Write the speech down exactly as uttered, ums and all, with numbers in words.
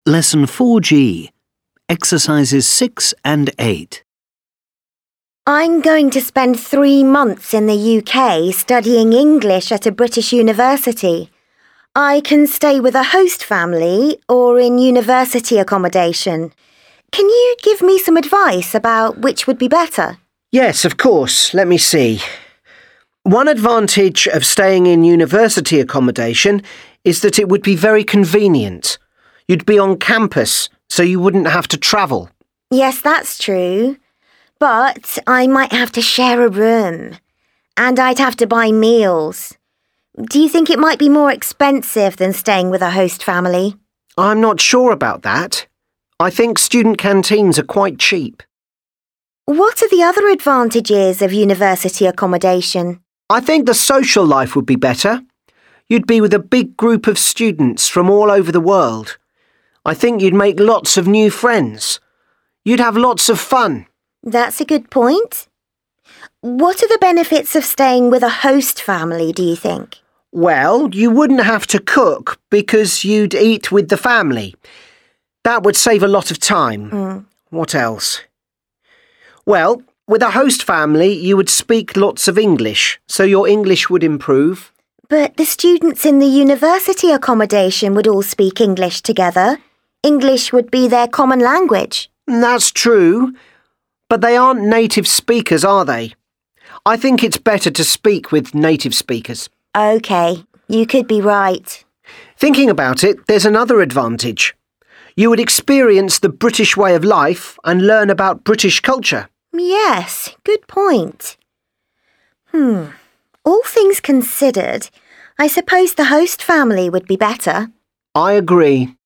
Lesson four G, Exercises six and eight. I'm going to spend three months in the U K studying English at a British university. I can stay with a host family or in university accommodation. Can you give me some advice about which would be better? Yes, of course. Let me see. One advantage of staying in university accommodation is that it would be very convenient. You'd be on campus, so you wouldn't have to travel. Yes, that's true. But I might have to share a room. And I'd have to buy meals. Do you think it might be more expensive than staying with a host family? I'm not sure about that. I think student canteens are quite cheap. What are the other advantages of university accommodation? I think the social life would be better. You'd be with a big group of students from all over the world. I think you'd make lots of new friends. You'd have lots of fun. That's a good point. What are the benefits of staying with a host family, do you think? Well, you wouldn't have to cook because you'd eat with the family. That would save a lot of time. Mm. What else? Well, with a host family, you would speak lots of English, so your English would improve. But the students in the university accommodation would all speak English together. English would be their common language. That's true, but they aren't native speakers, are they? I think it's better to speak with native speakers. OK, you could be right. Thinking about it, there's another advantage. You would experience the British way of life and learn about British culture. Yes, good point. Hmm. All things considered, I suppose the host family would be better. I agree.